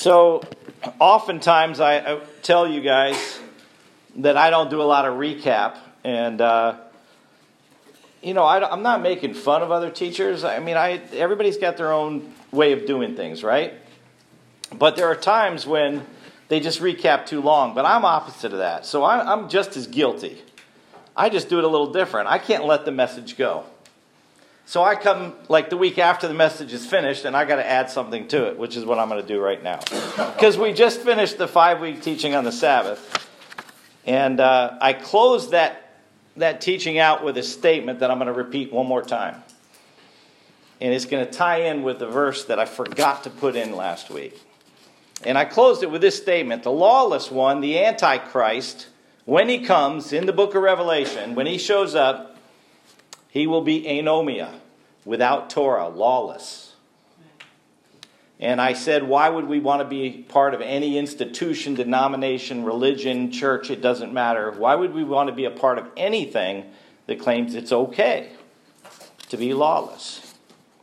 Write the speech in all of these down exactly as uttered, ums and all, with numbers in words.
So, oftentimes I, I tell you guys that I don't do a lot of recap, and uh, you know I, I'm not making fun of other teachers. I mean, I everybody's got their own way of doing things, right? But there are times when they just recap too long. But I'm opposite of that, so I'm, I'm just as guilty. I just do it a little different. I can't let the message go. So I come like the week after the message is finished, and I got to add something to it, which is what I'm going to do right now. Because we just finished the five-week teaching on the Sabbath, and uh, I closed that that teaching out with a statement that I'm going to repeat one more time. And it's going to tie in with the verse that I forgot to put in last week. And I closed it with this statement: the lawless one, the Antichrist, when he comes in the book of Revelation, when he shows up, he will be anomia, without Torah, lawless. And I said, why would we want to be part of any institution, denomination, religion, church? It doesn't matter. Why would we want to be a part of anything that claims it's okay to be lawless?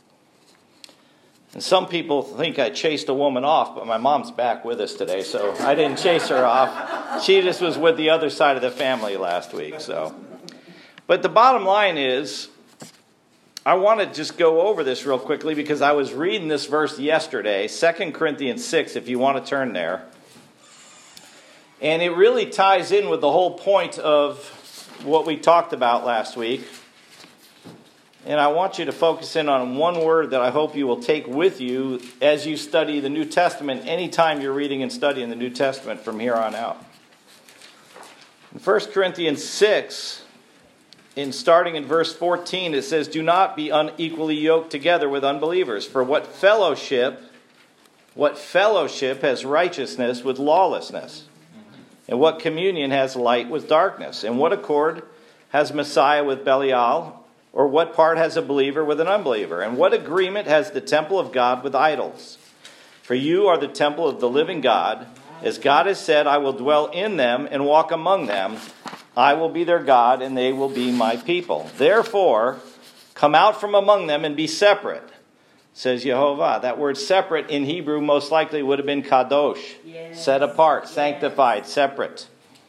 And some people think I chased a woman off, but my mom's back with us today, so I didn't chase her off. She just was with the other side of the family last week, so... But the bottom line is, I want to just go over this real quickly because I was reading this verse yesterday, Second Corinthians six, if you want to turn there. And it really ties in with the whole point of what we talked about last week. And I want you to focus in on one word that I hope you will take with you as you study the New Testament, anytime you're reading and studying the New Testament from here on out. In First Corinthians six... In starting in verse fourteen, it says, do not be unequally yoked together with unbelievers. For what fellowship, what fellowship has righteousness with lawlessness? And what communion has light with darkness? And what accord has Messiah with Belial? Or what part has a believer with an unbeliever? And what agreement has the temple of God with idols? For you are the temple of the living God. As God has said, I will dwell in them and walk among them. I will be their God, and they will be my people. Therefore, come out from among them and be separate, says Jehovah. That word separate in Hebrew most likely would have been kadosh, yes. Set apart, yes. Sanctified, separate.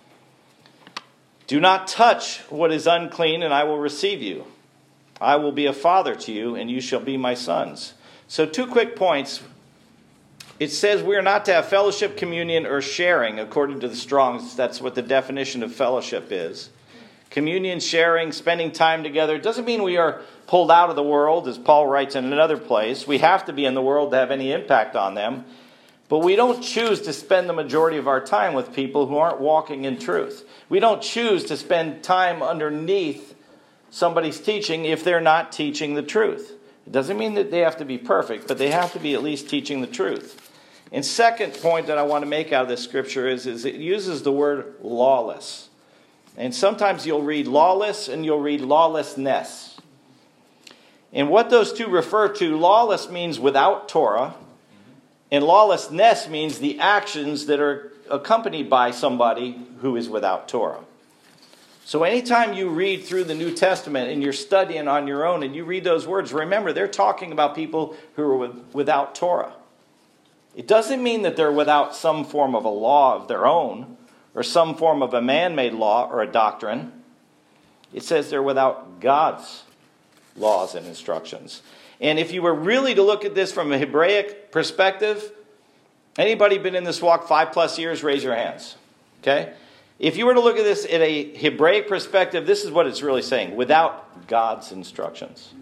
Do not touch what is unclean, and I will receive you. I will be a father to you, and you shall be my sons. So two quick points. It says we are not to have fellowship, communion, or sharing, according to the Strong's. That's what the definition of fellowship is. Communion, sharing, spending time together. It doesn't mean we are pulled out of the world, as Paul writes in another place. We have to be in the world to have any impact on them. But we don't choose to spend the majority of our time with people who aren't walking in truth. We don't choose to spend time underneath somebody's teaching if they're not teaching the truth. It doesn't mean that they have to be perfect, but they have to be at least teaching the truth. And second point that I want to make out of this scripture is, is it uses the word lawless. And sometimes you'll read lawless and you'll read lawlessness. And what those two refer to, lawless means without Torah, and lawlessness means the actions that are accompanied by somebody who is without Torah. So anytime you read through the New Testament and you're studying on your own and you read those words, remember they're talking about people who are with, without Torah. It doesn't mean that they're without some form of a law of their own or some form of a man-made law or a doctrine. It says they're without God's laws and instructions. And if you were really to look at this from a Hebraic perspective, anybody been in this walk five plus years, raise your hands. Okay? If you were to look at this in a Hebraic perspective, this is what it's really saying: without God's instructions.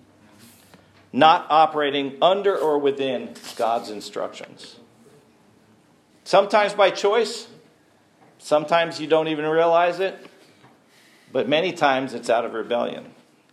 Not operating under or within God's instructions. Sometimes by choice. Sometimes you don't even realize it. But many times it's out of rebellion.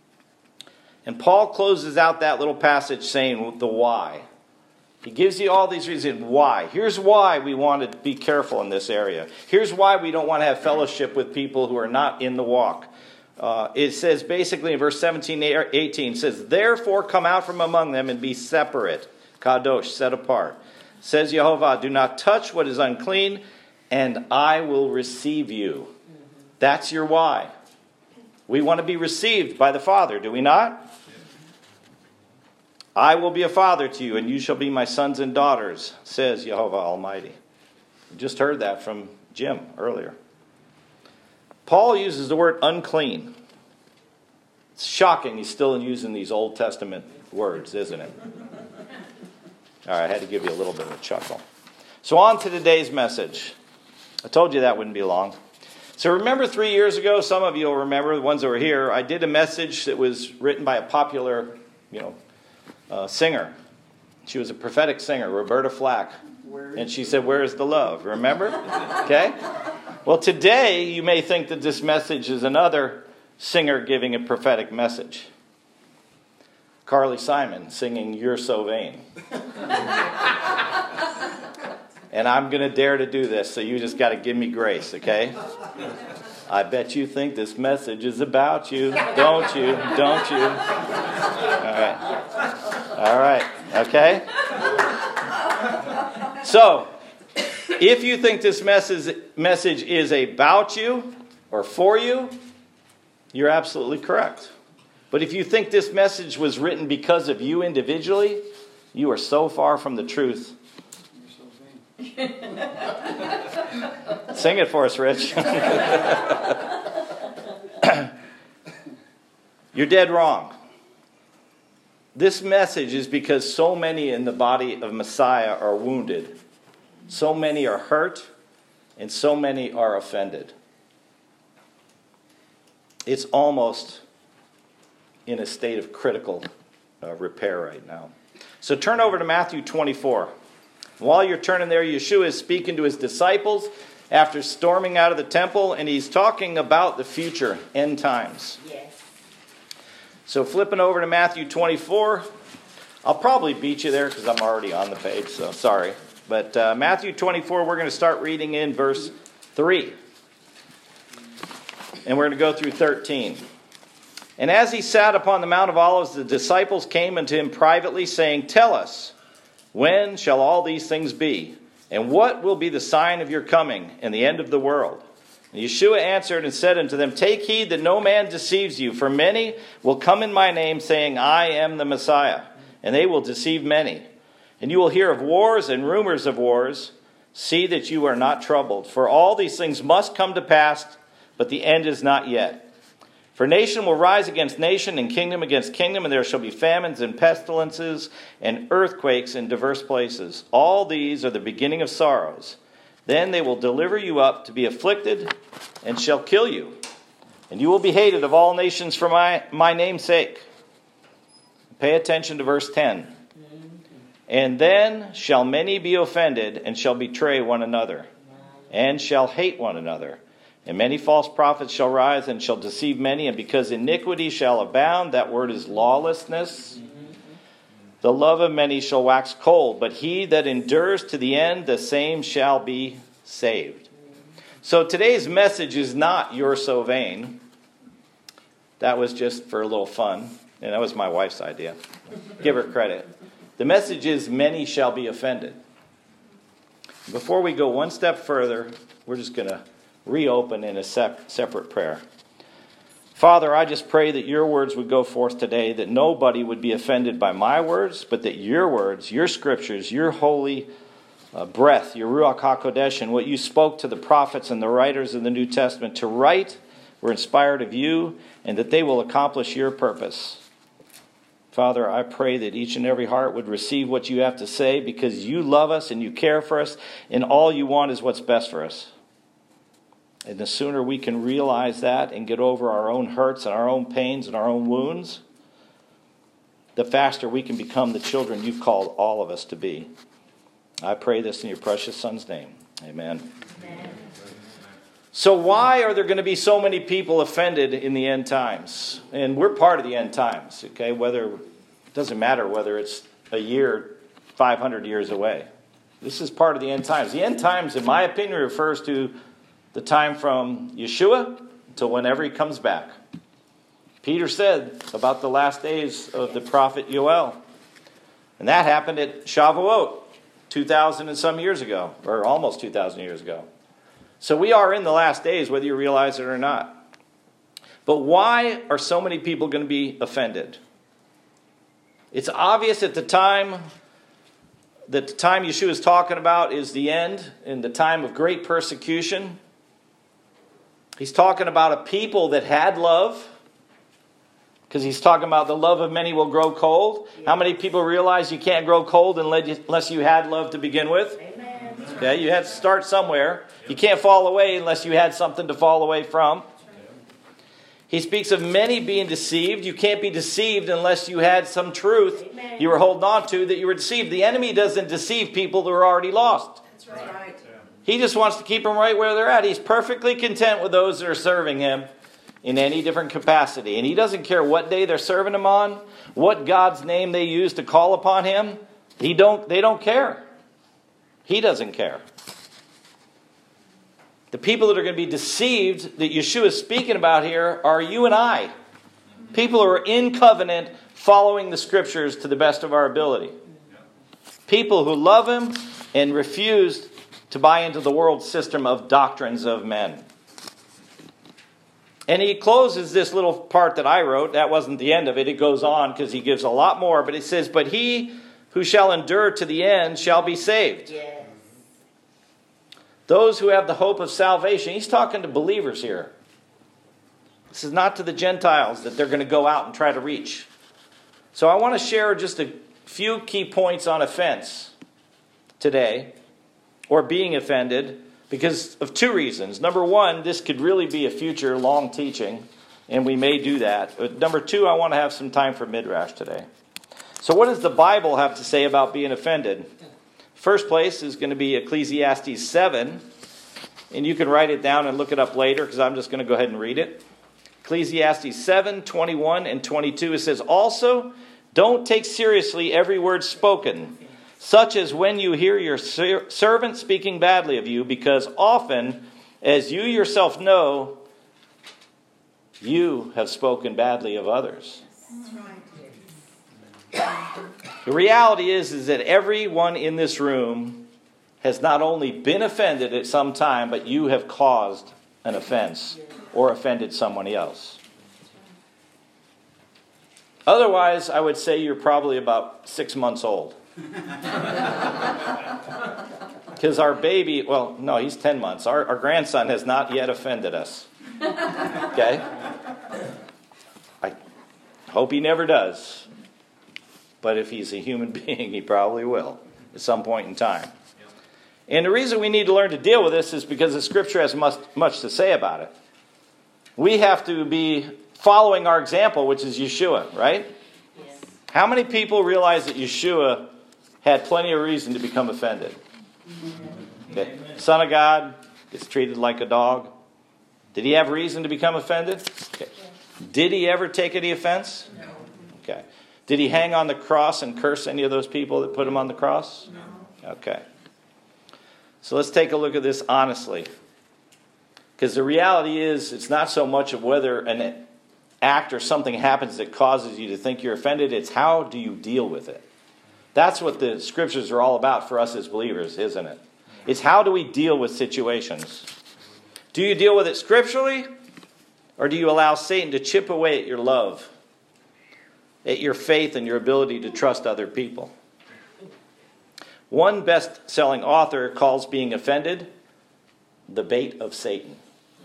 And Paul closes out that little passage saying the why. He gives you all these reasons why. Here's why we want to be careful in this area. Here's why we don't want to have fellowship with people who are not in the walk. Uh, it says basically in verse seventeen, eighteen, it says, therefore come out from among them and be separate. Kadosh, set apart. Says Jehovah, do not touch what is unclean, and I will receive you. That's your why. We want to be received by the Father, do we not? I will be a father to you, and you shall be my sons and daughters, says Jehovah Almighty. You just heard that from Jim earlier. Paul uses the word unclean. It's shocking he's still using these Old Testament words, isn't it? All right, I had to give you a little bit of a chuckle. So on to today's message. I told you that wouldn't be long. So remember three years ago, some of you will remember, the ones that were here, I did a message that was written by a popular, you know, uh, singer. She was a prophetic singer, Roberta Flack. And she said, "Where is the love?" Remember? Okay? Well, today you may think that this message is another singer giving a prophetic message. Carly Simon singing "You're So Vain." And I'm going to dare to do this, so you just got to give me grace, okay? I bet you think this message is about you, don't you? Don't you? All right. All right. Okay? So, if you think this message message is about you or for you, you're absolutely correct. But if you think this message was written because of you individually, you are so far from the truth. Sing it for us, Rich. You're dead wrong. This message is because so many in the body of Messiah are wounded. So many are hurt, and so many are offended. It's almost in a state of critical uh, repair right now. So turn over to Matthew twenty-four. While you're turning there, Yeshua is speaking to his disciples after storming out of the temple, and he's talking about the future, end times. Yes. So flipping over to Matthew twenty-four, I'll probably beat you there because I'm already on the page, so sorry. But uh, Matthew twenty-four, we're going to start reading in verse three. And we're going to go through thirteen. And as he sat upon the Mount of Olives, the disciples came unto him privately, saying, "Tell us, when shall all these things be? And what will be the sign of your coming and the end of the world?" And Yeshua answered and said unto them, "Take heed that no man deceives you, for many will come in my name, saying, I am the Messiah, and they will deceive many. And you will hear of wars and rumors of wars. See that you are not troubled, for all these things must come to pass, but the end is not yet. For nation will rise against nation, and kingdom against kingdom, and there shall be famines and pestilences and earthquakes in diverse places. All these are the beginning of sorrows. Then they will deliver you up to be afflicted, and shall kill you. And you will be hated of all nations for my, my name's sake." Pay attention to verse ten. "And then shall many be offended, and shall betray one another, and shall hate one another. And many false prophets shall rise and shall deceive many, and because iniquity shall abound," that word is lawlessness, "the love of many shall wax cold. But he that endures to the end, the same shall be saved." So today's message is not "You're So Vain." That was just for a little fun. And that was my wife's idea. Give her credit. The message is "Many shall be offended." Before we go one step further, we're just going to reopen in a sep- separate prayer. Father, I just pray that your words would go forth today, that nobody would be offended by my words, but that your words, your scriptures, your holy uh, breath, your Ruach HaKodesh, and what you spoke to the prophets and the writers in the New Testament to write were inspired of you, and that they will accomplish your purpose. Father, I pray that each and every heart would receive what you have to say, because you love us and you care for us, and all you want is what's best for us. And the sooner we can realize that and get over our own hurts and our own pains and our own wounds, the faster we can become the children you've called all of us to be. I pray this in your precious Son's name. Amen. Amen. So why are there going to be so many people offended in the end times? And we're part of the end times, okay? Whether, it doesn't matter whether it's a year, five hundred years away. This is part of the end times. The end times, in my opinion, refers to the time from Yeshua until whenever he comes back. Peter said about the last days of the prophet Yoel. And that happened at Shavuot, two thousand and some years ago, or almost two thousand years ago. So we are in the last days, whether you realize it or not. But why are so many people going to be offended? It's obvious at the time that the time Yeshua is talking about is the end, in the time of great persecution. He's talking about a people that had love, because he's talking about the love of many will grow cold. How many people realize you can't grow cold unless you had love to begin with? Amen. Okay, you had to start somewhere. You can't fall away unless you had something to fall away from. He speaks of many being deceived. You can't be deceived unless you had some truth Amen. You were holding on to that you were deceived. The enemy doesn't deceive people who are already lost. That's right. He just wants to keep them right where they're at. He's perfectly content with those that are serving him in any different capacity. And he doesn't care what day they're serving him on, what God's name they use to call upon him. He don't, they don't care. He doesn't care. The people that are going to be deceived that Yeshua is speaking about here are you and I. People who are in covenant following the scriptures to the best of our ability. People who love him and refuse to buy into the world system of doctrines of men. And he closes this little part that I wrote. That wasn't the end of it. It goes on because he gives a lot more. But it says, but he who shall endure to the end shall be saved. Yes. Those who have the hope of salvation. He's talking to believers here. This is not to the Gentiles that they're going to go out and try to reach. So I want to share just a few key points on offense today, or being offended, because of two reasons. Number one, this could really be a future long teaching, and we may do that. But number two, I want to have some time for Midrash today. So what does the Bible have to say about being offended? First place is going to be Ecclesiastes seven. And you can write it down and look it up later because I'm just going to go ahead and read it. Ecclesiastes seven, twenty-one and twenty-two. It says, also, don't take seriously every word spoken, such as when you hear your ser- servant speaking badly of you, because often, as you yourself know, you have spoken badly of others. The reality is, is that everyone in this room has not only been offended at some time, but you have caused an offense or offended someone else. Otherwise, I would say you're probably about six months old. Because our baby, well, no, he's ten months. Our, our grandson has not yet offended us. Okay? I hope he never does. But if he's a human being, he probably will at some point in time. And the reason we need to learn to deal with this is because the Scripture has much, much to say about it. We have to be following our example, which is Yeshua, right? Yes. How many people realize that Yeshua had plenty of reason to become offended? Okay. Son of God gets treated like a dog. Did he have reason to become offended? Okay. Did he ever take any offense? No. Okay. Did he hang on the cross and curse any of those people that put him on the cross? No. Okay. So let's take a look at this honestly. Because the reality is, it's not so much of whether an act or something happens that causes you to think you're offended. It's how do you deal with it. That's what the Scriptures are all about for us as believers, isn't it? It's how do we deal with situations. Do you deal with it scripturally? Or do you allow Satan to chip away at your love, at your faith and your ability to trust other people? One best-selling author calls being offended the bait of Satan.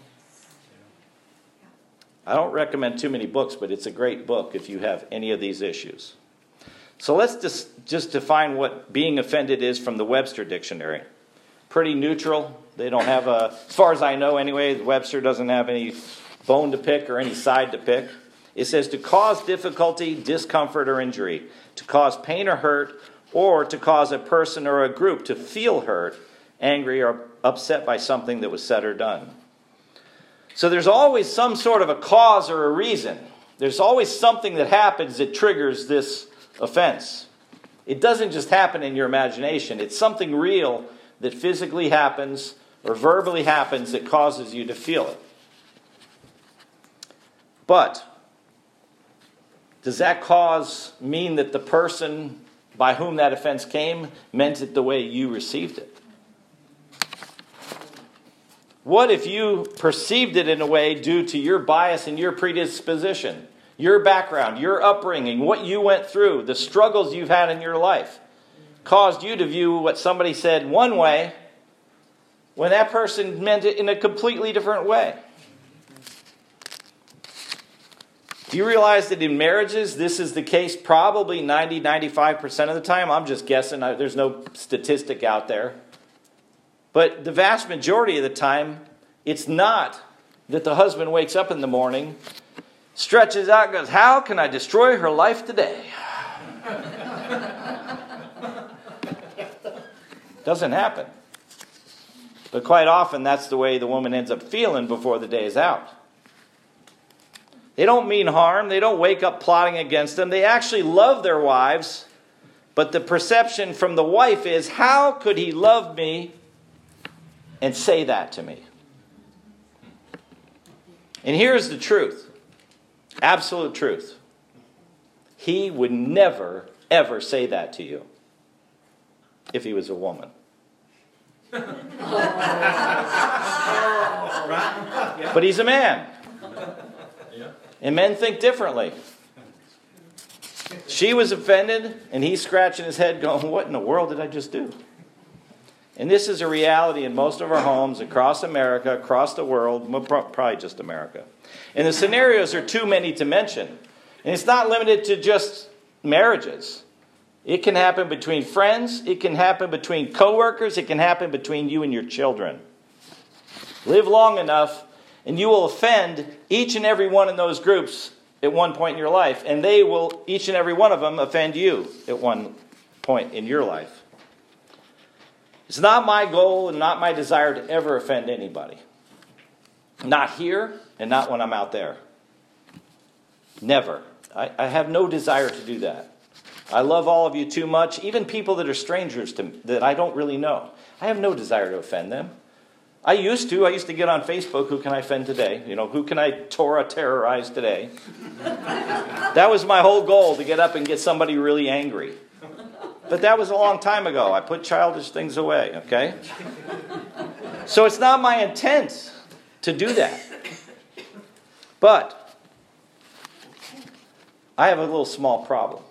I don't recommend too many books, but it's a great book if you have any of these issues. So let's just, just define what being offended is from the Webster Dictionary. Pretty neutral. They don't have a, as far as I know anyway, Webster doesn't have any bone to pick or any side to pick. It says to cause difficulty, discomfort, or injury, to cause pain or hurt, or to cause a person or a group to feel hurt, angry, or upset by something that was said or done. So there's always some sort of a cause or a reason. There's always something that happens that triggers this offense. It doesn't just happen in your imagination. It's something real that physically happens or verbally happens that causes you to feel it. But does that cause mean that the person by whom that offense came meant it the way you received it? What if you perceived it in a way due to your bias and your predisposition? your background, your upbringing, what you went through, the struggles you've had in your life, caused you to view what somebody said one way when that person meant it in a completely different way. Do you realize that in marriages, this is the case probably ninety, ninety-five percent of the time? I'm just guessing. There's no statistic out there. But the vast majority of the time, it's not that the husband wakes up in the morning, stretches out and goes, how can I destroy her life today? Doesn't happen. But quite often, that's the way the woman ends up feeling before the day is out. They don't mean harm. They don't wake up plotting against them. They actually love their wives. But the perception from the wife is, how could he love me and say that to me? And here's the truth. Absolute truth. He would never, ever say that to you if he was a woman. But he's a man. And men think differently. She was offended, and he's scratching his head going, what in the world did I just do? And this is a reality in most of our homes across America, across the world, probably just America. And the scenarios are too many to mention. And it's not limited to just marriages. It can happen between friends. It can happen between coworkers. It can happen between you and your children. Live long enough, and you will offend each and every one in those groups at one point in your life. And they will, each and every one of them, offend you at one point in your life. It's not my goal and not my desire to ever offend anybody. Not here and not when I'm out there. Never. I, I have no desire to do that. I love all of you too much, even people that are strangers to me, that I don't really know. I have no desire to offend them. I used to. I used to get on Facebook, who can I offend today? You know, who can I Torah terrorize today? That was my whole goal, to get up and get somebody really angry. But that was a long time ago. I put childish things away, okay? So it's not my intent to do that. But I have a little small problem.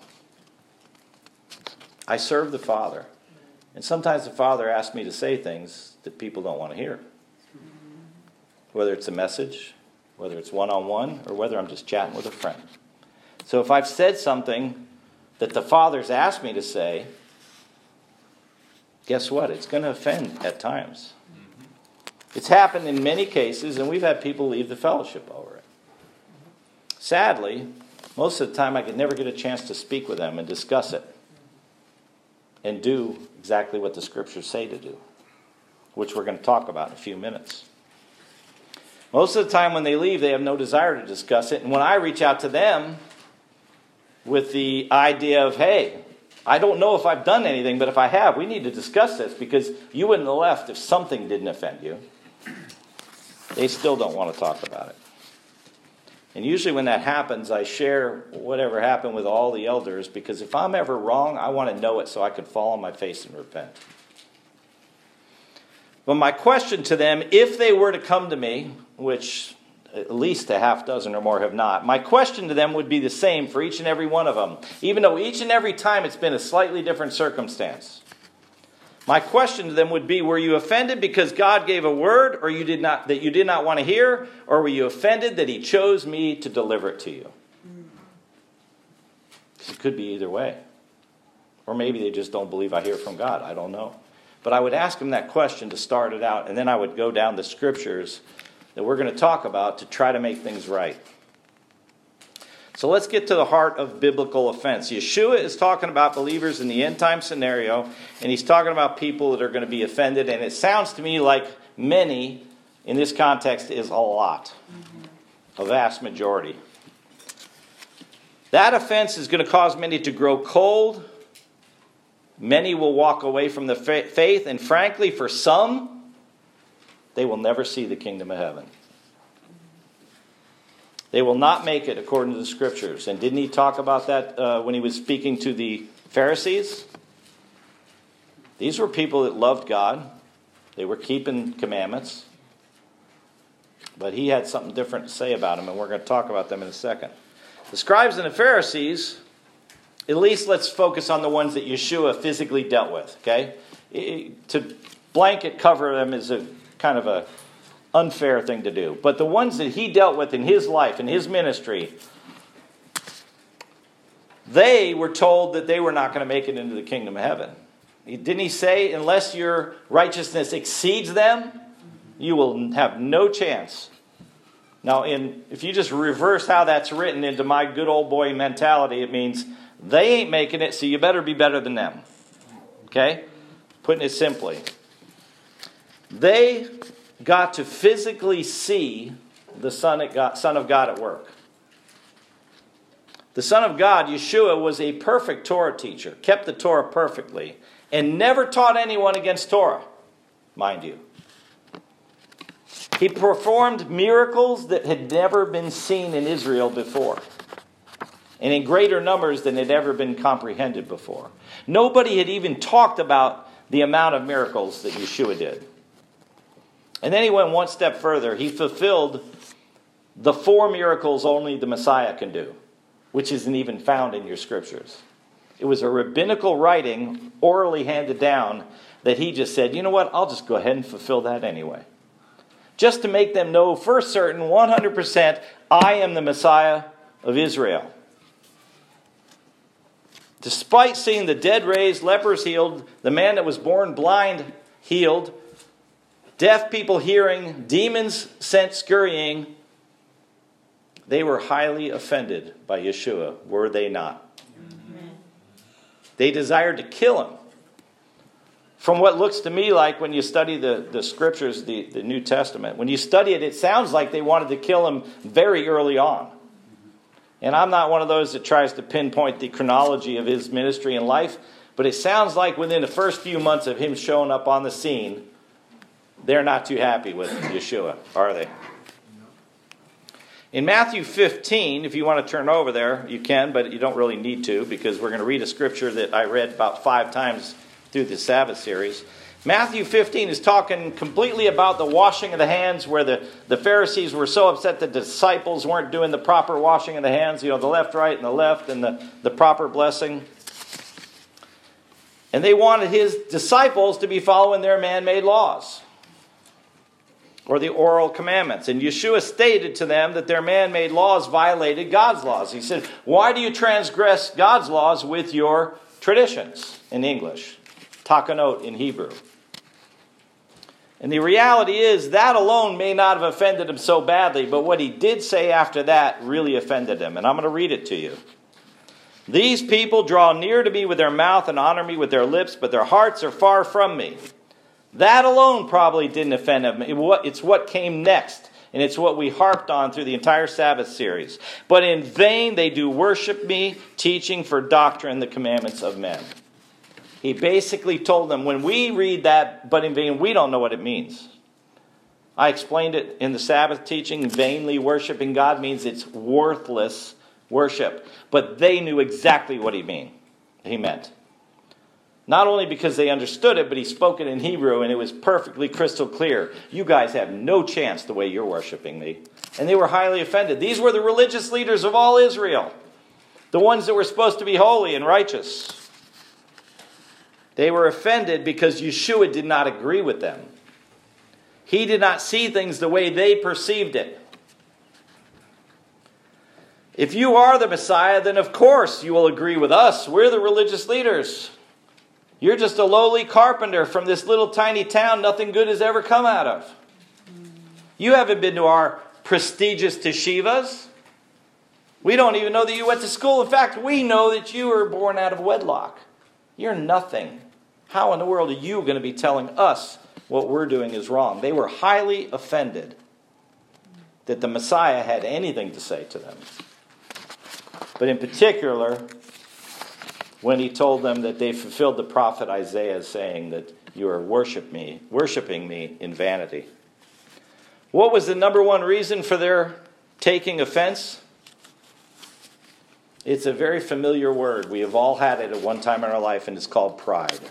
I serve the Father. And sometimes the Father asks me to say things that people don't want to hear. Whether it's a message, whether it's one-on-one, or whether I'm just chatting with a friend. So if I've said something that the Father's asked me to say, guess what? It's going to offend at times. It's happened in many cases, and we've had people leave the fellowship over it. Sadly, most of the time I could never get a chance to speak with them and discuss it and do exactly what the Scriptures say to do, which we're going to talk about in a few minutes. Most of the time when they leave, they have no desire to discuss it. And when I reach out to them with the idea of, hey, I don't know if I've done anything, but if I have, we need to discuss this because you wouldn't have left if something didn't offend you. They still don't want to talk about it. And usually when that happens, I share whatever happened with all the elders, because if I'm ever wrong, I want to know it so I can fall on my face and repent. But my question to them, if they were to come to me, which at least a half dozen or more have not, my question to them would be the same for each and every one of them, even though each and every time it's been a slightly different circumstance. My question to them would be, were you offended because God gave a word or you did not that you did not want to hear, or were you offended that he chose me to deliver it to you? It could be either way. Or maybe they just don't believe I hear from God. I don't know. But I would ask them that question to start it out, and then I would go down the scriptures that we're going to talk about to try to make things right. So let's get to the heart of biblical offense. Yeshua is talking about believers in the end time scenario, and he's talking about people that are going to be offended, and it sounds to me like many in this context is a lot, a vast majority. That offense is going to cause many to grow cold. Many will walk away from the faith, and frankly, for some, they will never see the kingdom of heaven. They will not make it according to the Scriptures. And didn't he talk about that uh, when he was speaking to the Pharisees? These were people that loved God. They were keeping commandments. But he had something different to say about them, and we're going to talk about them in a second. The scribes and the Pharisees, at least let's focus on the ones that Yeshua physically dealt with, okay? It, to blanket cover them is a kind of a unfair thing to do. But the ones that he dealt with in his life, in his ministry, they were told that they were not going to make it into the kingdom of heaven. Didn't he say, unless your righteousness exceeds them, you will have no chance? Now, in, if you just reverse how that's written into my good old boy mentality, it means they ain't making it, so you better be better than them. Okay? Putting it simply. They got to physically see the Son of God, Son of God at work. The Son of God, Yeshua, was a perfect Torah teacher, kept the Torah perfectly, and never taught anyone against Torah, mind you. He performed miracles that had never been seen in Israel before, and in greater numbers than had ever been comprehended before. Nobody had even talked about the amount of miracles that Yeshua did. And then he went one step further. He fulfilled the four miracles only the Messiah can do, which isn't even found in your scriptures. It was a rabbinical writing, orally handed down, that he just said, you know what, I'll just go ahead and fulfill that anyway. Just to make them know for certain, one hundred percent, I am the Messiah of Israel. Despite seeing the dead raised, lepers healed, the man that was born blind healed, deaf people hearing, demons sent scurrying, they were highly offended by Yeshua, were they not? Amen. They desired to kill him. From what looks to me like when you study the, the scriptures, the, the New Testament, when you study it, it sounds like they wanted to kill him very early on. And I'm not one of those that tries to pinpoint the chronology of his ministry and life, but it sounds like within the first few months of him showing up on the scene, they're not too happy with Yeshua, are they? In Matthew fifteen, if you want to turn over there, you can, but you don't really need to, because we're going to read a scripture that I read about five times through the Sabbath series. Matthew fifteen is talking completely about the washing of the hands, where the, the Pharisees were so upset that the disciples weren't doing the proper washing of the hands, you know, the left, right, and the left, and the, the proper blessing. And they wanted his disciples to be following their man-made laws, or the oral commandments. And Yeshua stated to them that their man-made laws violated God's laws. He said, why do you transgress God's laws with your traditions? In English. Takanot in Hebrew. And the reality is that alone may not have offended him so badly, but what he did say after that really offended him. And I'm going to read it to you. These people draw near to me with their mouth and honor me with their lips, but their hearts are far from me. That alone probably didn't offend him. It's what came next. And it's what we harped on through the entire Sabbath series. But in vain they do worship me, teaching for doctrine the commandments of men. He basically told them, when we read that, but in vain, we don't know what it means. I explained it in the Sabbath teaching. Vainly worshiping God means it's worthless worship. But they knew exactly what he mean. He meant. Not only because they understood it, but he spoke it in Hebrew, and it was perfectly crystal clear. You guys have no chance the way you're worshiping me. And they were highly offended. These were the religious leaders of all Israel. The ones that were supposed to be holy and righteous. They were offended because Yeshua did not agree with them. He did not see things the way they perceived it. If you are the Messiah, then of course you will agree with us. We're the religious leaders. You're just a lowly carpenter from this little tiny town nothing good has ever come out of. You haven't been to our prestigious teshivas. We don't even know that you went to school. In fact, we know that you were born out of wedlock. You're nothing. How in the world are you going to be telling us what we're doing is wrong? They were highly offended that the Messiah had anything to say to them. But in particular, when he told them that they fulfilled the prophet Isaiah saying that you are worship me, worshiping me in vanity. What was the number one reason for their taking offense? It's a very familiar word. We have all had it at one time in our life, and it's called pride.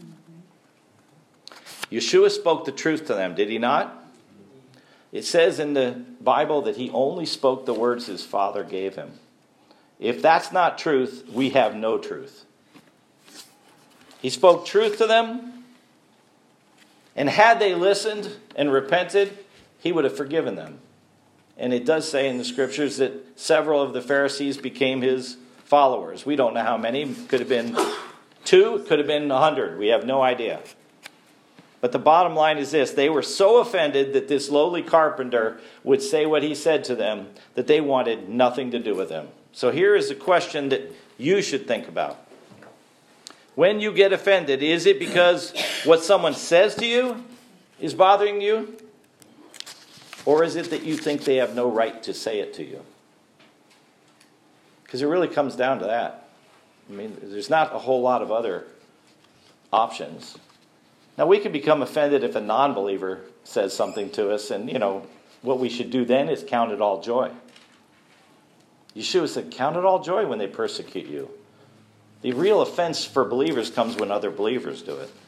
Yeshua spoke the truth to them, did he not? It says in the Bible that he only spoke the words his Father gave him. If that's not truth, we have no truth. He spoke truth to them, and had they listened and repented, he would have forgiven them. And it does say in the scriptures that several of the Pharisees became his followers. We don't know how many. It could have been two, it could have been a hundred. We have no idea. But the bottom line is this: they were so offended that this lowly carpenter would say what he said to them that they wanted nothing to do with him. So here is a question that you should think about. When you get offended, is it because what someone says to you is bothering you? Or is it that you think they have no right to say it to you? Because it really comes down to that. I mean, there's not a whole lot of other options. Now, we can become offended if a non-believer says something to us, and, you know, what we should do then is count it all joy. Yeshua said, count it all joy when they persecute you. The real offense for believers comes when other believers do it.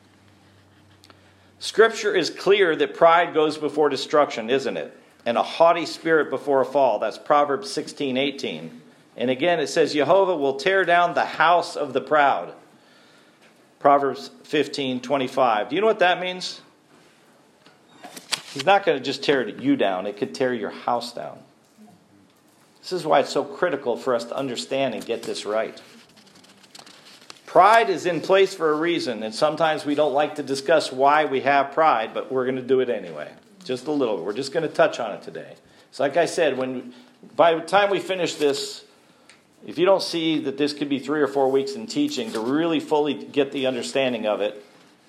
Scripture is clear that pride goes before destruction, isn't it? And a haughty spirit before a fall. That's Proverbs sixteen eighteen. And again, it says, Jehovah will tear down the house of the proud. Proverbs fifteen twenty-five. Do you know what that means? He's not going to just tear you down. It could tear your house down. This is why it's so critical for us to understand and get this right. Pride is in place for a reason, and sometimes we don't like to discuss why we have pride, but we're going to do it anyway. Just a little. We're just going to touch on it today. So like I said, when by the time we finish this, if you don't see that this could be three or four weeks in teaching to really fully get the understanding of it,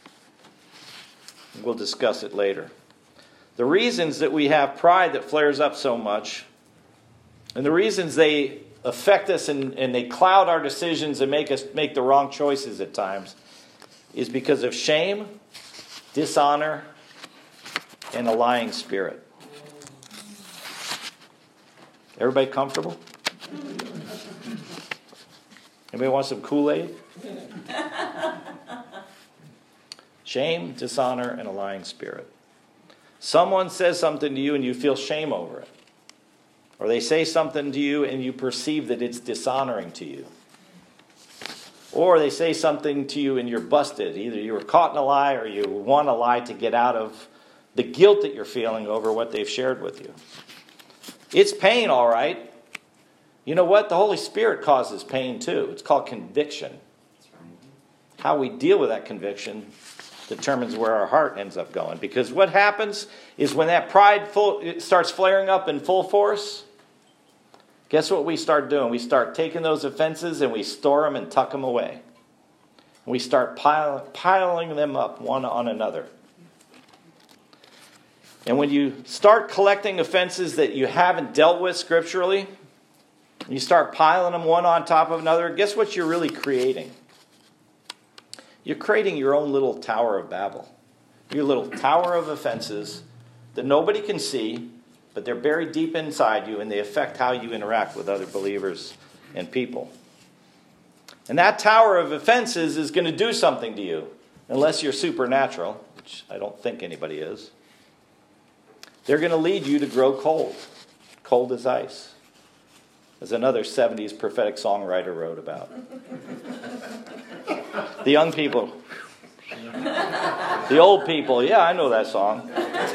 we'll discuss it later. The reasons that we have pride that flares up so much, and the reasons they affect us and, and they cloud our decisions and make us make the wrong choices at times, is because of shame, dishonor, and a lying spirit. Everybody comfortable? Anybody want some Kool-Aid? Shame, dishonor, and a lying spirit. Someone says something to you and you feel shame over it. Or they say something to you and you perceive that it's dishonoring to you. Or they say something to you and you're busted. Either you were caught in a lie or you want a lie to get out of the guilt that you're feeling over what they've shared with you. It's pain, all right. You know what? The Holy Spirit causes pain too. It's called conviction. How we deal with that conviction determines where our heart ends up going. Because what happens is when that pride full, it starts flaring up in full force, guess what we start doing? We start taking those offenses and we store them and tuck them away. We start pile, piling them up one on another. And when you start collecting offenses that you haven't dealt with scripturally, you start piling them one on top of another, guess what you're really creating? You're creating your own little Tower of Babel. Your little tower of offenses that nobody can see, but they're buried deep inside you and they affect how you interact with other believers and people. And that tower of offenses is going to do something to you, unless you're supernatural, which I don't think anybody is. They're going to lead you to grow cold, cold as ice, as another seventies prophetic songwriter wrote about. The young people. The old people. Yeah, I know that song.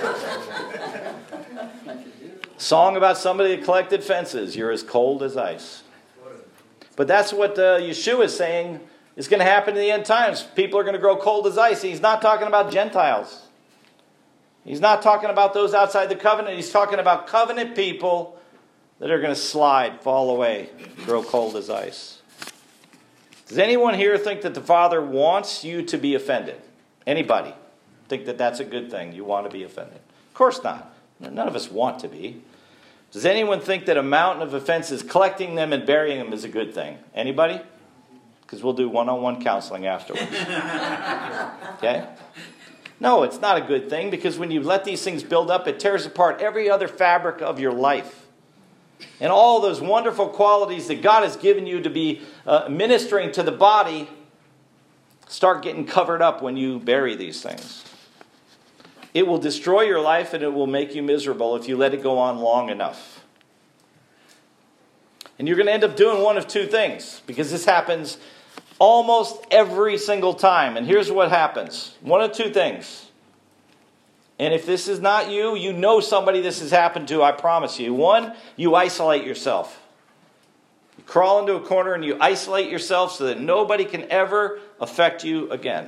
Song about somebody that collected fences. You're as cold as ice. But that's what uh, Yeshua is saying is going to happen in the end times. People are going to grow cold as ice. He's not talking about Gentiles. He's not talking about those outside the covenant. He's talking about covenant people that are going to slide, fall away, grow cold as ice. Does anyone here think that the Father wants you to be offended? Anybody think that that's a good thing? You want to be offended? Of course not. None of us want to be. Does anyone think that a mountain of offenses, collecting them and burying them is a good thing? Anybody? Because we'll do one-on-one counseling afterwards. Okay? No, it's not a good thing, because when you let these things build up, it tears apart every other fabric of your life. And all those wonderful qualities that God has given you to be uh, ministering to the body start getting covered up when you bury these things. It will destroy your life and it will make you miserable if you let it go on long enough. And you're going to end up doing one of two things, because this happens almost every single time. And here's what happens. One of two things. And if this is not you, you know somebody this has happened to, I promise you. One, you isolate yourself. You crawl into a corner and you isolate yourself so that nobody can ever affect you again.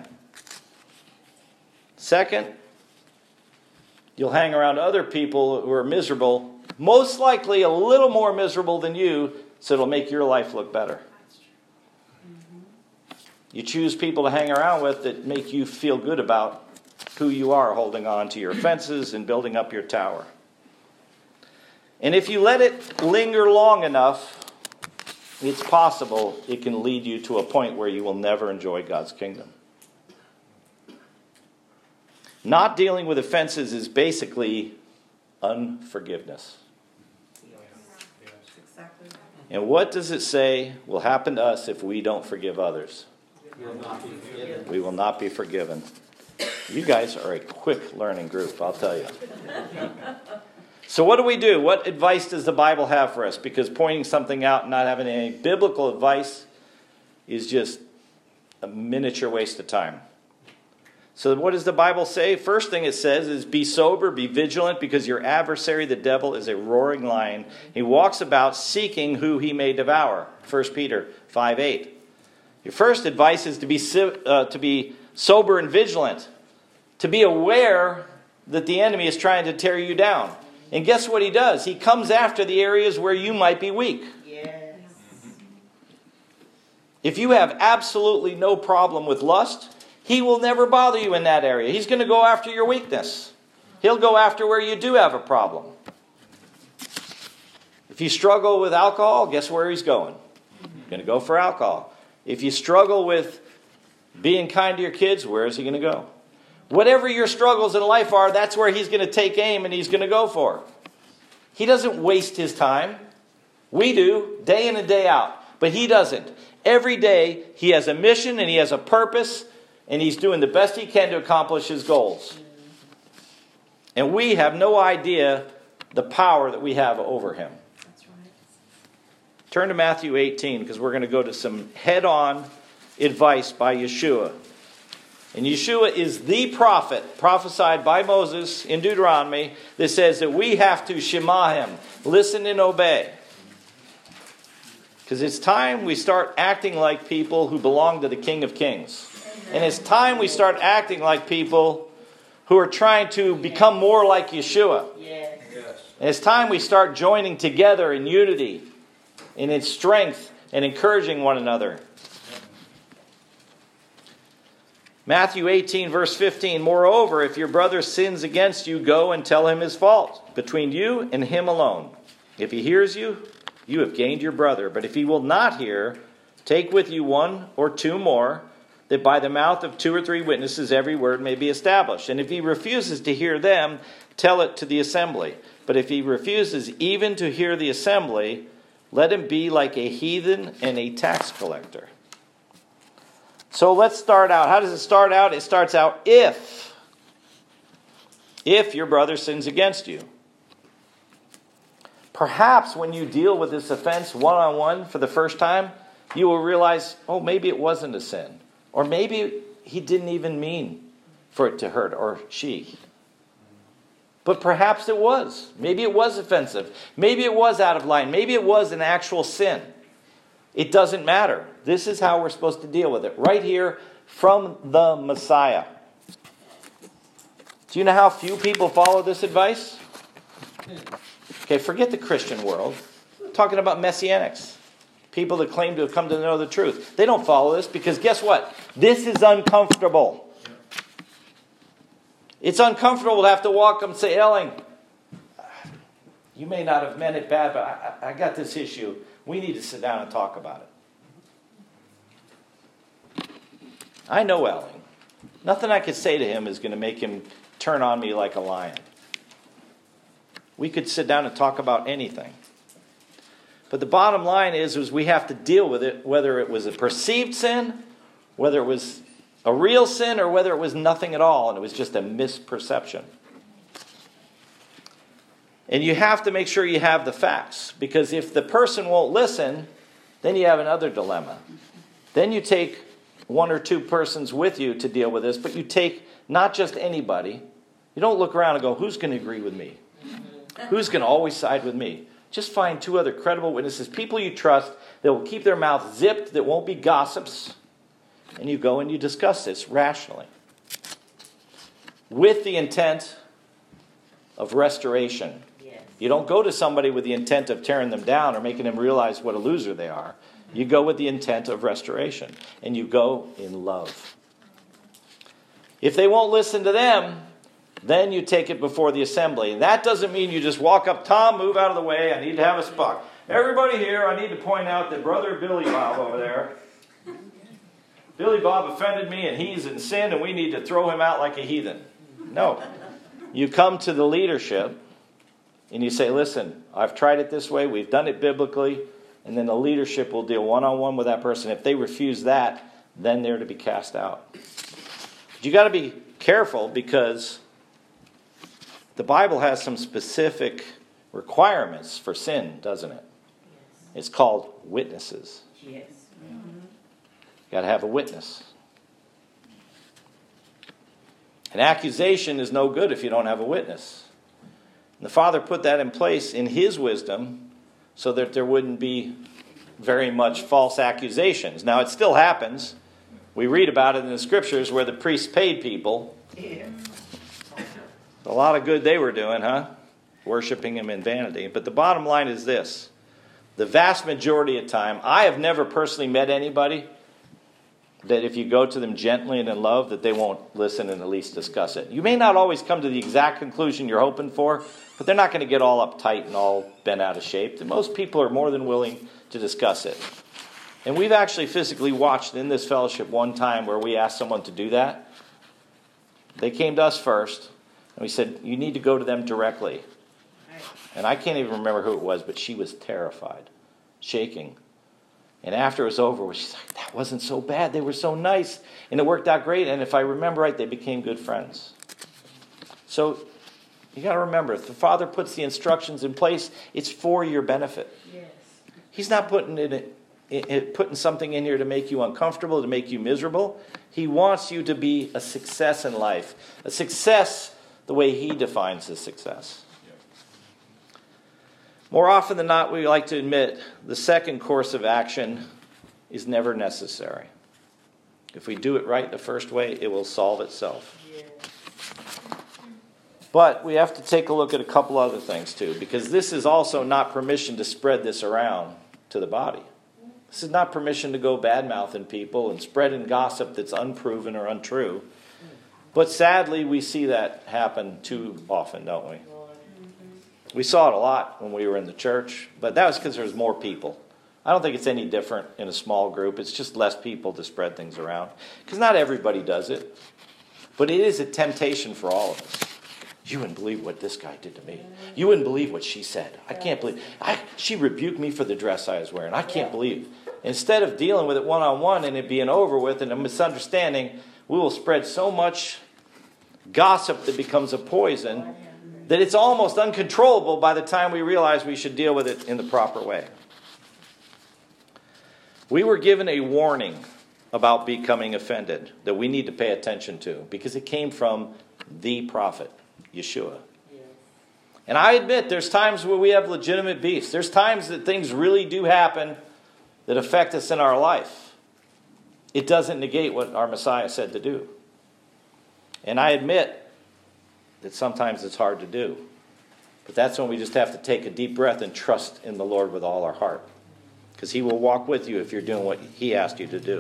Second, you'll hang around other people who are miserable, most likely a little more miserable than you, so it'll make your life look better. You choose people to hang around with that make you feel good about who you are, holding on to your fences and building up your tower. And if you let it linger long enough, it's possible it can lead you to a point where you will never enjoy God's kingdom. Not dealing with offenses is basically unforgiveness. And what does it say will happen to us if we don't forgive others? We will not be forgiven. We will not be forgiven. You guys are a quick learning group, I'll tell you. So what do we do? What advice does the Bible have for us? Because pointing something out and not having any biblical advice is just a miniature waste of time. So what does the Bible say? First thing it says is, be sober, be vigilant, because your adversary, the devil, is a roaring lion. He walks about seeking who he may devour. First Peter five eight. Your first advice is to be uh, to be sober and vigilant, to be aware that the enemy is trying to tear you down. And guess what he does? He comes after the areas where you might be weak. Yes. If you have absolutely no problem with lust, he will never bother you in that area. He's going to go after your weakness. He'll go after where you do have a problem. If you struggle with alcohol, guess where he's going? He's going to go for alcohol. If you struggle with being kind to your kids, where is he going to go? Whatever your struggles in life are, that's where he's going to take aim and he's going to go for. He doesn't waste his time. We do, day in and day out. But he doesn't. Every day he has a mission and he has a purpose, and he's doing the best he can to accomplish his goals. And we have no idea the power that we have over him. That's right. Turn to Matthew eighteen, because we're going to go to some head-on advice by Yeshua. And Yeshua is the prophet prophesied by Moses in Deuteronomy that says that we have to shema him, listen and obey. Because it's time we start acting like people who belong to the King of Kings. And it's time we start acting like people who are trying to become more like Yeshua. Yes. And it's time we start joining together in unity and in strength and encouraging one another. Matthew eighteen, verse fifteen. Moreover, if your brother sins against you, go and tell him his fault between you and him alone. If he hears you, you have gained your brother. But if he will not hear, take with you one or two more, that by the mouth of two or three witnesses every word may be established. And if he refuses to hear them, tell it to the assembly. But if he refuses even to hear the assembly, let him be like a heathen and a tax collector. So let's start out. How does it start out? It starts out if. If your brother sins against you. Perhaps when you deal with this offense one-on-one for the first time, you will realize, oh, maybe it wasn't a sin. Or maybe he didn't even mean for it to hurt, or she. But perhaps it was. Maybe it was offensive. Maybe it was out of line. Maybe it was an actual sin. It doesn't matter. This is how we're supposed to deal with it. Right here from the Messiah. Do you know how few people follow this advice? Okay, forget the Christian world. I'm talking about messianics. People that claim to have come to know the truth. They don't follow this because guess what? This is uncomfortable. It's uncomfortable to have to walk up and say, Elling, you may not have meant it bad, but I, I got this issue. We need to sit down and talk about it. I know Elling. Nothing I could say to him is going to make him turn on me like a lion. We could sit down and talk about anything. But the bottom line is, is we have to deal with it, whether it was a perceived sin, whether it was a real sin, or whether it was nothing at all, and it was just a misperception. And you have to make sure you have the facts. Because if the person won't listen, then you have another dilemma. Then you take one or two persons with you to deal with this, but you take not just anybody. You don't look around and go, who's going to agree with me? Who's going to always side with me? Just find two other credible witnesses, people you trust that will keep their mouth zipped, that won't be gossips. And you go and you discuss this rationally. With the intent of restoration. Yes. You don't go to somebody with the intent of tearing them down or making them realize what a loser they are. You go with the intent of restoration. And you go in love. If they won't listen to them, then you take it before the assembly. And that doesn't mean you just walk up, Tom, move out of the way, I need to have a spot. Everybody here, I need to point out that Brother Billy Bob over there, Billy Bob offended me and he's in sin and we need to throw him out like a heathen. No. You come to the leadership and you say, listen, I've tried it this way, we've done it biblically, and then the leadership will deal one-on-one with that person. If they refuse that, then they're to be cast out. But you got to be careful because the Bible has some specific requirements for sin, doesn't it? Yes. It's called witnesses. Yes. Mm-hmm. You got to have a witness. An accusation is no good if you don't have a witness. And the Father put that in place in His wisdom so that there wouldn't be very much false accusations. Now, it still happens. We read about it in the Scriptures where the priests paid people. Yeah. A lot of good they were doing, huh? Worshipping Him in vanity. But the bottom line is this. The vast majority of time, I have never personally met anybody that if you go to them gently and in love, that they won't listen and at least discuss it. You may not always come to the exact conclusion you're hoping for, but they're not going to get all uptight and all bent out of shape. And most people are more than willing to discuss it. And we've actually physically watched in this fellowship one time where we asked someone to do that. They came to us first, and we said, you need to go to them directly. And I can't even remember who it was, but she was terrified, shaking. And after it was over, she's like, that wasn't so bad. They were so nice. And it worked out great. And if I remember right, they became good friends. So you got to remember, if the Father puts the instructions in place, it's for your benefit. Yes. He's not putting it, it, it, putting something in here to make you uncomfortable, to make you miserable. He wants you to be a success in life. A success the way He defines the success. More often than not, we like to admit the second course of action is never necessary. If we do it right the first way, it will solve itself. Yeah. But we have to take a look at a couple other things too, because this is also not permission to spread this around to the body. This is not permission to go bad-mouthing people and spreading gossip that's unproven or untrue. But sadly, we see that happen too often, don't we? We saw it a lot when we were in the church, but that was because there was more people. I don't think it's any different in a small group. It's just less people to spread things around. Because not everybody does it. But it is a temptation for all of us. You wouldn't believe what this guy did to me. You wouldn't believe what she said. I can't believe. I, she rebuked me for the dress I was wearing. I can't believe. Instead of dealing with it one-on-one and it being over with and a misunderstanding, we will spread so much gossip that becomes a poison that it's almost uncontrollable by the time we realize we should deal with it in the proper way. We were given a warning about becoming offended that we need to pay attention to because it came from the prophet, Yeshua. Yeah. And I admit there's times where we have legitimate beefs. There's times that things really do happen that affect us in our life. It doesn't negate what our Messiah said to do. And I admit that sometimes it's hard to do. But that's when we just have to take a deep breath and trust in the Lord with all our heart. Because He will walk with you if you're doing what He asked you to do.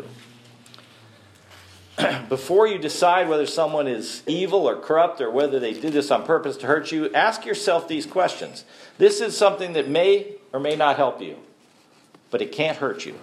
Before you decide whether someone is evil or corrupt or whether they did this on purpose to hurt you, ask yourself these questions. This is something that may or may not help you, but it can't hurt you.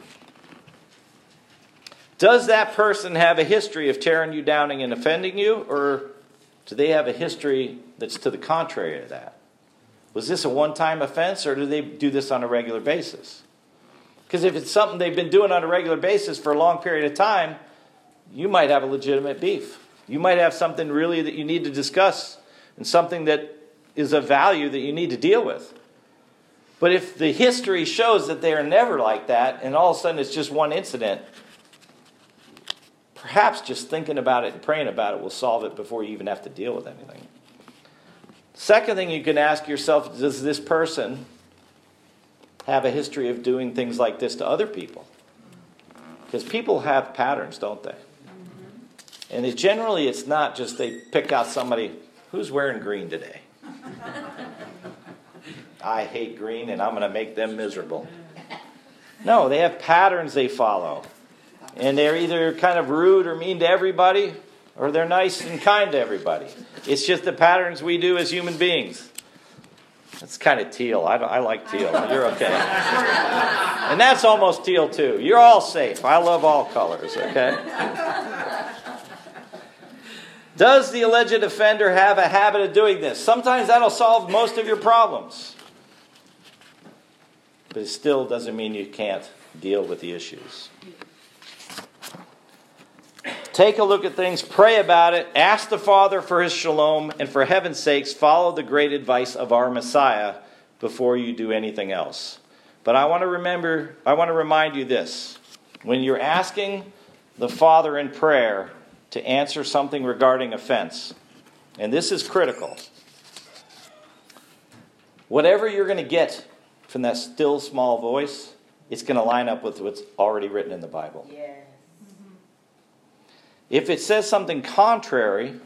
Does that person have a history of tearing you down and offending you, or do they have a history that's to the contrary of that? Was this a one-time offense, or do they do this on a regular basis? Because if it's something they've been doing on a regular basis for a long period of time, you might have a legitimate beef. You might have something really that you need to discuss, and something that is of value that you need to deal with. But if the history shows that they are never like that, and all of a sudden it's just one incident, perhaps just thinking about it and praying about it will solve it before you even have to deal with anything. Second thing you can ask yourself, does this person have a history of doing things like this to other people? Because people have patterns, don't they? And it, generally it's not just they pick out somebody who's wearing green today. I hate green and I'm going to make them miserable. No, they have patterns they follow. And they're either kind of rude or mean to everybody, or they're nice and kind to everybody. It's just the patterns we do as human beings. That's kind of teal. I, I like teal. You're okay. And that's almost teal too. You're all safe. I love all colors, okay? Does the alleged offender have a habit of doing this? Sometimes that'll solve most of your problems. But it still doesn't mean you can't deal with the issues. Take a look at things, pray about it, ask the Father for His shalom, and for heaven's sakes, follow the great advice of our Messiah before you do anything else. But I want to remember, I want to remind you this. When you're asking the Father in prayer to answer something regarding offense, and this is critical, whatever you're going to get from that still small voice, it's going to line up with what's already written in the Bible. Yeah. If it says something contrary,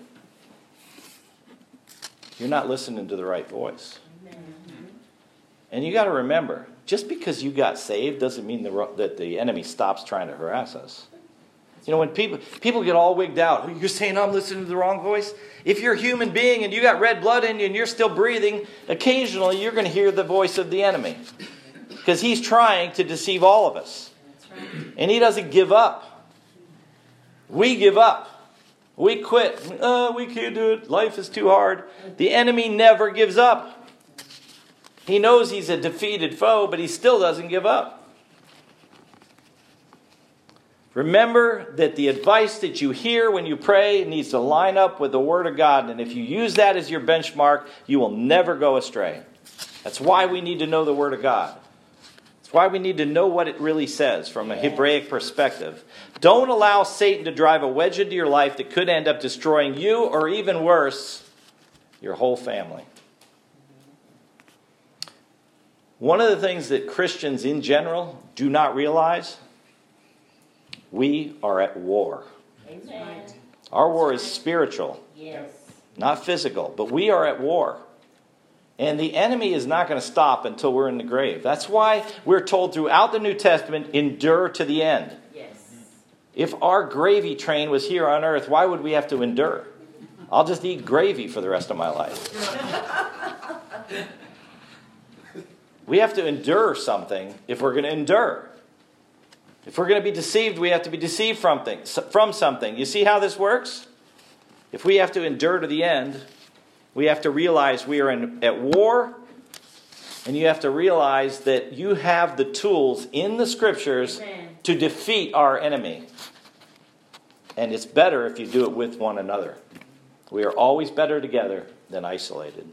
you're not listening to the right voice. And you got to remember, just because you got saved doesn't mean the, that the enemy stops trying to harass us. You know, when people people get all wigged out, you're saying I'm listening to the wrong voice? If you're a human being and you got red blood in you and you're still breathing, occasionally you're going to hear the voice of the enemy. Because he's trying to deceive all of us. And he doesn't give up. We give up. We quit. Oh, we can't do it. Life is too hard. The enemy never gives up. He knows he's a defeated foe, but he still doesn't give up. Remember that the advice that you hear when you pray needs to line up with the Word of God. And if you use that as your benchmark, you will never go astray. That's why we need to know the Word of God. That's why we need to know what it really says from a Hebraic perspective. Don't allow Satan to drive a wedge into your life that could end up destroying you, or even worse, your whole family. One of the things that Christians in general do not realize, we are at war. Amen. Our war is spiritual, Yes. not physical, but we are at war. And the enemy is not going to stop until we're in the grave. That's why we're told throughout the New Testament, endure to the end. Yes. If our gravy train was here on earth, why would we have to endure? I'll just eat gravy for the rest of my life. We have to endure something if we're going to endure. If we're going to be deceived, we have to be deceived from, things, from something. You see how this works? If we have to endure to the end, we have to realize we are in, at war, and you have to realize that you have the tools in the Scriptures Amen. To defeat our enemy. And it's better if you do it with one another. We are always better together than isolated.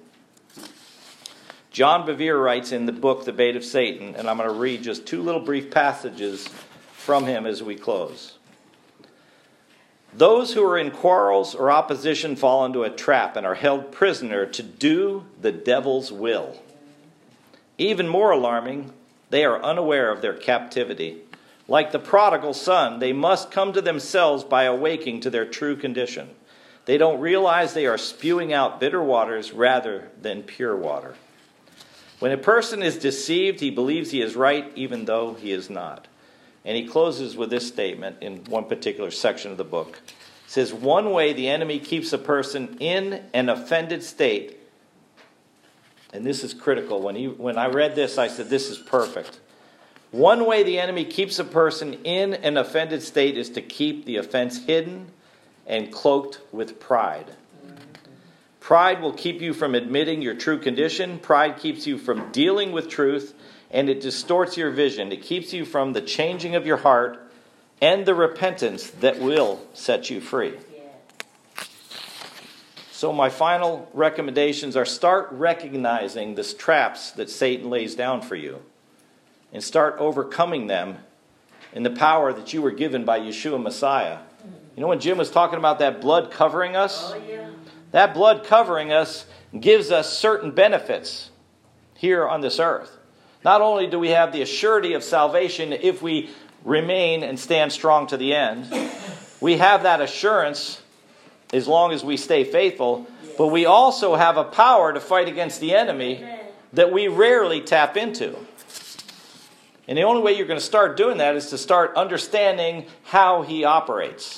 John Bevere writes in the book, The Bait of Satan, and I'm going to read just two little brief passages from him as we close. Those who are in quarrels or opposition fall into a trap and are held prisoner to do the devil's will. Even more alarming, they are unaware of their captivity. Like the prodigal son, they must come to themselves by awaking to their true condition. They don't realize they are spewing out bitter waters rather than pure water. When a person is deceived, he believes he is right even though he is not. And he closes with this statement in one particular section of the book. It says, one way the enemy keeps a person in an offended state, and this is critical. When, he, when I read this, I said, this is perfect. One way the enemy keeps a person in an offended state is to keep the offense hidden and cloaked with pride. Pride will keep you from admitting your true condition. Pride keeps you from dealing with truth, and it distorts your vision. It keeps you from the changing of your heart and the repentance that will set you free. So my final recommendations are start recognizing the traps that Satan lays down for you and start overcoming them in the power that you were given by Yeshua Messiah. You know, when Jim was talking about that blood covering us, Oh, yeah. that blood covering us gives us certain benefits here on this earth. Not only do we have the assurity of salvation if we remain and stand strong to the end, we have that assurance as long as we stay faithful, but we also have a power to fight against the enemy that we rarely tap into. And the only way you're going to start doing that is to start understanding how he operates.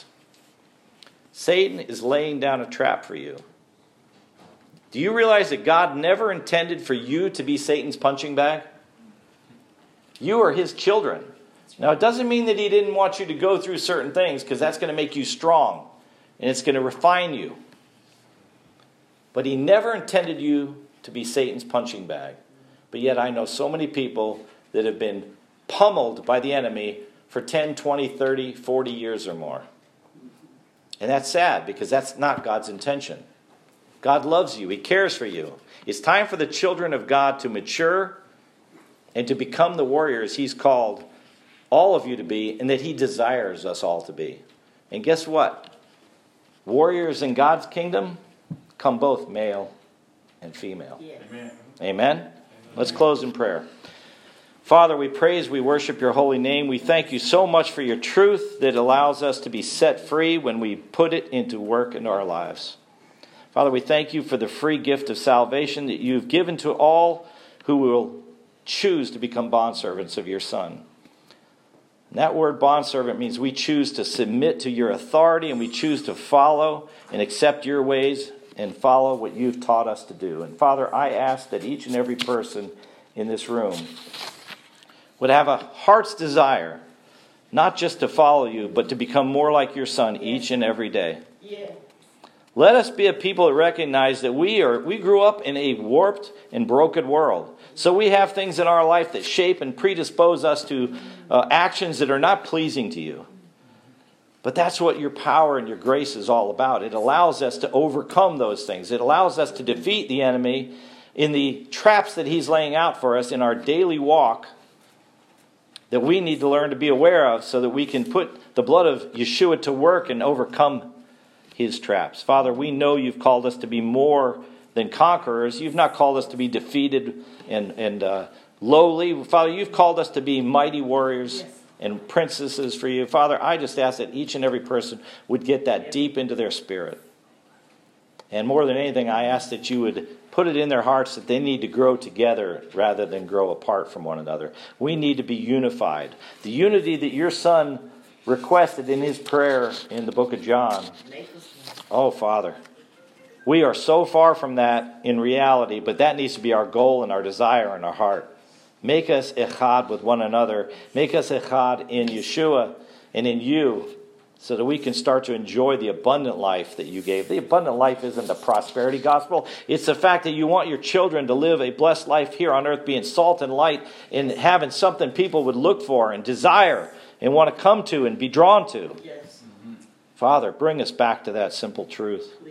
Satan is laying down a trap for you. Do you realize that God never intended for you to be Satan's punching bag? You are his children. Now, it doesn't mean that he didn't want you to go through certain things, because that's going to make you strong and it's going to refine you. But he never intended you to be Satan's punching bag. But yet I know so many people that have been pummeled by the enemy for ten, twenty, thirty, forty years or more. And that's sad, because that's not God's intention. God loves you. He cares for you. It's time for the children of God to mature and to become the warriors he's called all of you to be, and that he desires us all to be. And guess what? Warriors in God's kingdom come both male and female. Yes. Amen. Amen? Let's close in prayer. Father, we praise, we worship your holy name. We thank you so much for your truth that allows us to be set free when we put it into work in our lives. Father, we thank you for the free gift of salvation that you've given to all who will choose to become bondservants of your Son. And that word bondservant means we choose to submit to your authority, and we choose to follow and accept your ways and follow what you've taught us to do. And Father, I ask that each and every person in this room would have a heart's desire, not just to follow you, but to become more like your Son each and every day. Yeah. Let us be a people that recognize that we are we grew up in a warped and broken world. So we have things in our life that shape and predispose us to uh, actions that are not pleasing to you. But that's what your power and your grace is all about. It allows us to overcome those things. It allows us to defeat the enemy in the traps that he's laying out for us in our daily walk that we need to learn to be aware of, so that we can put the blood of Yeshua to work and overcome his traps. Father, we know you've called us to be more than conquerors. You've not called us to be defeated and, and uh, lowly. Father, you've called us to be mighty warriors Yes. and princesses for you. Father, I just ask that each and every person would get that deep into their spirit. And more than anything, I ask that you would put it in their hearts that they need to grow together rather than grow apart from one another. We need to be unified. The unity that your Son requested in his prayer in the book of John. Oh, Father, we are so far from that in reality, but that needs to be our goal and our desire in our heart. Make us echad with one another. Make us echad in Yeshua and in you, so that we can start to enjoy the abundant life that you gave. The abundant life isn't the prosperity gospel. It's the fact that you want your children to live a blessed life here on earth, being salt and light, and having something people would look for and desire and want to come to and be drawn to. Yes. Father, bring us back to that simple truth. Please.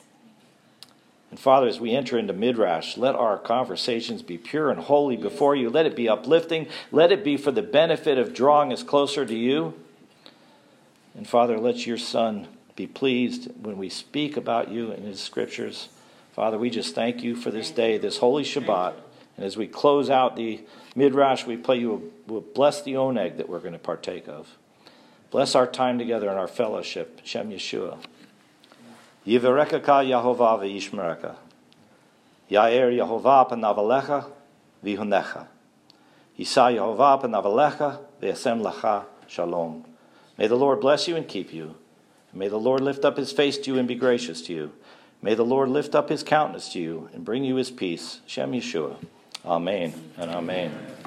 And Father, as we enter into Midrash, let our conversations be pure and holy before you. Let it be uplifting. Let it be for the benefit of drawing us closer to you. And Father, let your Son be pleased when we speak about you in his scriptures. Father, we just thank you for this day, this holy Shabbat. And as we close out the Midrash, we pray you will bless the oneg that we're going to partake of. Bless our time together and our fellowship. Shem Yeshua. Yivarekaka Yahovah v'yishmereka. Yair Yahovah panavalecha v'hunecha. Yisa Yahovah panavalecha v'yasem lecha shalom. May the Lord bless you and keep you. May the Lord lift up his face to you and be gracious to you. May the Lord lift up his countenance to you and bring you his peace. Shem Yeshua. Amen and amen.